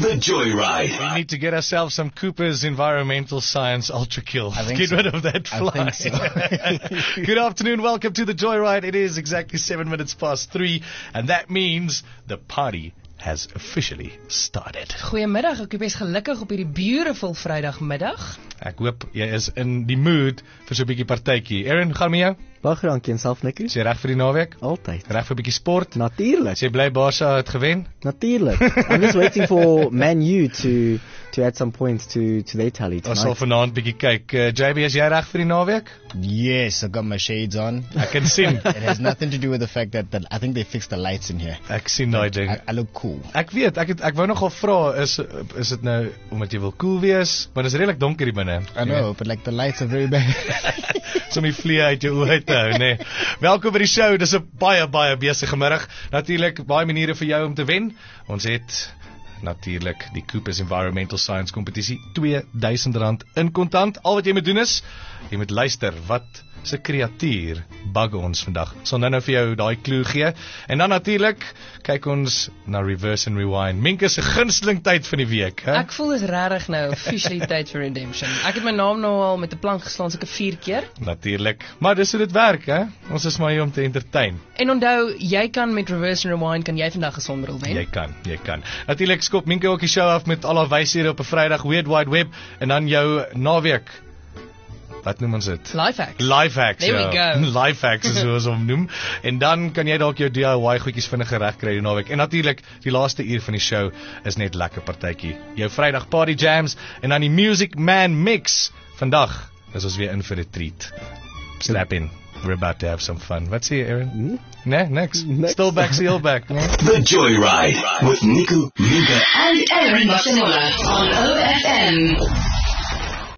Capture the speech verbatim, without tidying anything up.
The Joyride. We need to get ourselves some Cooper's Environmental Science Ultra Kill. think Get so. rid of that fly. I think so. Good afternoon, welcome to The Joyride. It is exactly seven minutes past three, and that means the party has officially started. Goeiemiddag, ek is gelukkig op hierdie beautiful Vrydagmiddag. Ek hoop jy is in die mood vir so 'n bietjie partytjie. Aaron, gaan met jou? Baie dankie en self Nicky. Is jy reg vir die naweek? Altyd. Reg vir 'n bietjie sport? Natuurlik. Is jy bly Barca het gewen? Natuurlik. I'm just waiting for Man U to to add some points to to their tally Ons sal tonight. vanaand bietjie kyk. Uh, J B, is jy reg vir die naweek? Yes, I got my shades on. Ek kan sien. It has nothing to do with the fact that, that I think they fixed the lights in here. Ek sien daai ding. I, I look cool. Ek weet, ek het, ek wou nogal vra, is is dit nou omdat jy wil cool wees, maar dit is redelik donker hier binne. I know, but like the lights are very bad. So my vlee uit jou oë uit te hou, nee. Welkom by die show. Dis 'n baie baie besige middag. Natuurlik baie maniere vir jou om te wen. Ons het natuurlik die Cooper's Environmental Science kompetisie, twee duisend rand in kontant. Al wat jy moet doen is, jy moet luister wat se kreatuur bug ons vandag. Ons sal nou nou vir jou daai klou gee. En dan natuurlik kyk ons na Reverse and Rewind. Minke se gunsteling tyd van die week, hè? Ek voel dis regtig nou officially tyd vir redemption. Ek het my naam nou al met 'n plank geslaan seker vier keer. Natuurlik. Maar dis hoe dit werk, hè? Ons is maar hier om te entertain. En onthou, jy kan met Reverse and Rewind kan jy vandag gesonder wen. Jy kan, jy kan. Natuurlik skop Minke ook die show af met al haar wyshede op 'n Vrydag, Weird Wide Web, en dan jou naweek. Wat noem ons dit? Lifehacks. Lifehacks. There we ja. go. Lifehacks is hoe ons hom noem. En dan kan jy dalk jou D I Y goedjies vinnig reg kry die naweek. En natuurlik, die laaste uur van die show is net lekker partytjie. Jou Vrydag party jams en dan die Music Man Mix. Vandag is ons weer in vir 'n treat. Slap in. We're about to have some fun. Wat sê jy, Aaron? Hmm? Nee, niks. Niks. Still back, seal back. Nee? The Joyride with Nico, Minka, and Aaron Barcelona on O F M.